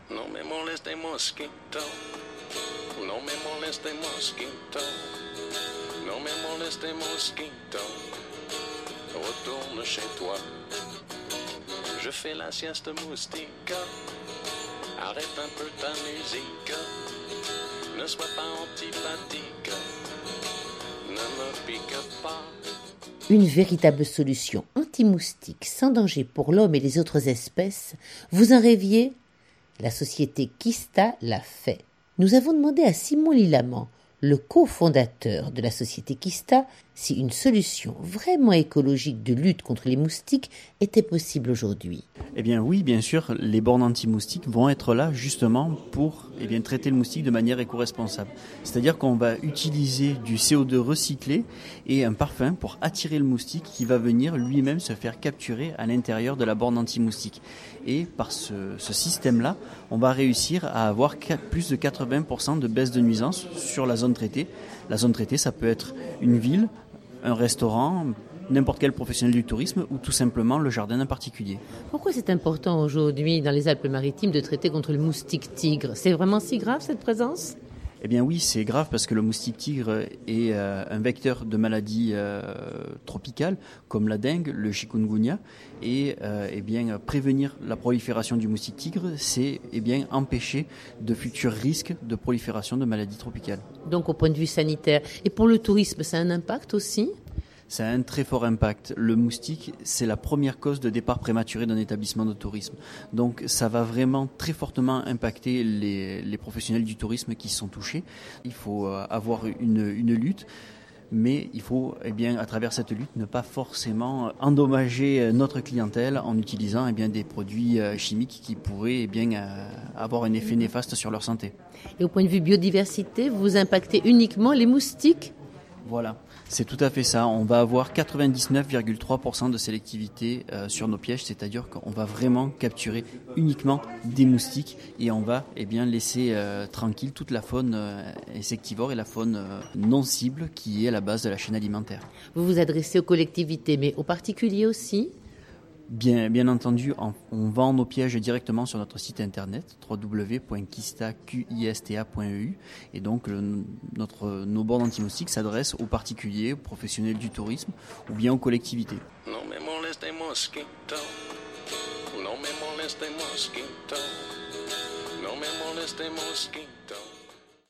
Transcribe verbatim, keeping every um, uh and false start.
No me moleste mosquito, no me moleste mosquito, no me moleste mosquito, retourne chez toi. Je fais la sieste moustique, arrête un peu ta musique, ne sois pas antipathique, ne me pique pas. Une véritable solution anti-moustique sans danger pour l'homme et les autres espèces, vous en rêviez ? La société Kista l'a fait. Nous avons demandé à Simon Lilamant, le cofondateur de la société Kista, si une solution vraiment écologique de lutte contre les moustiques était possible aujourd'hui. Eh bien oui, bien sûr, les bornes anti-moustiques vont être là justement pour eh bien, traiter le moustique de manière éco-responsable. C'est-à-dire qu'on va utiliser du C O deux recyclé et un parfum pour attirer le moustique qui va venir lui-même se faire capturer à l'intérieur de la borne anti-moustique. Et par ce, ce système-là, on va réussir à avoir plus de quatre-vingts pour cent de baisse de nuisance sur la zone traitée. La zone traitée, ça peut être une ville, un restaurant, n'importe quel professionnel du tourisme ou tout simplement le jardin d'un particulier. Pourquoi c'est important aujourd'hui dans les Alpes-Maritimes de traiter contre le moustique tigre ? C'est vraiment si grave cette présence ? Eh bien oui, c'est grave parce que le moustique tigre est euh, un vecteur de maladies euh, tropicales comme la dengue, le chikungunya. Et euh, eh bien, prévenir la prolifération du moustique tigre, c'est eh bien, empêcher de futurs risques de prolifération de maladies tropicales. Donc au point de vue sanitaire. Et pour le tourisme, ça a un impact aussi ? Ça a un très fort impact. Le moustique, c'est la première cause de départ prématuré d'un établissement de tourisme. Donc ça va vraiment très fortement impacter les, les professionnels du tourisme qui sont touchés. Il faut avoir une, une lutte, mais il faut, eh bien, à travers cette lutte, ne pas forcément endommager notre clientèle en utilisant eh bien, des produits chimiques qui pourraient eh bien, avoir un effet néfaste sur leur santé. Et au point de vue biodiversité, vous impactez uniquement les moustiques ? Voilà, c'est tout à fait ça. On va avoir quatre-vingt-dix-neuf virgule trois pour cent de sélectivité euh, sur nos pièges, c'est-à-dire qu'on va vraiment capturer uniquement des moustiques et on va eh bien, laisser euh, tranquille toute la faune euh, insectivore et la faune euh, non cible qui est à la base de la chaîne alimentaire. Vous vous adressez aux collectivités, mais aux particuliers aussi ? Bien, bien entendu, on, on vend nos pièges directement sur notre site internet w w w point kista point e u et donc le, notre, nos bornes anti-moustiques s'adressent aux particuliers, aux professionnels du tourisme ou bien aux collectivités. No me moleste mosquito, no me moleste mosquito, no me moleste mosquito.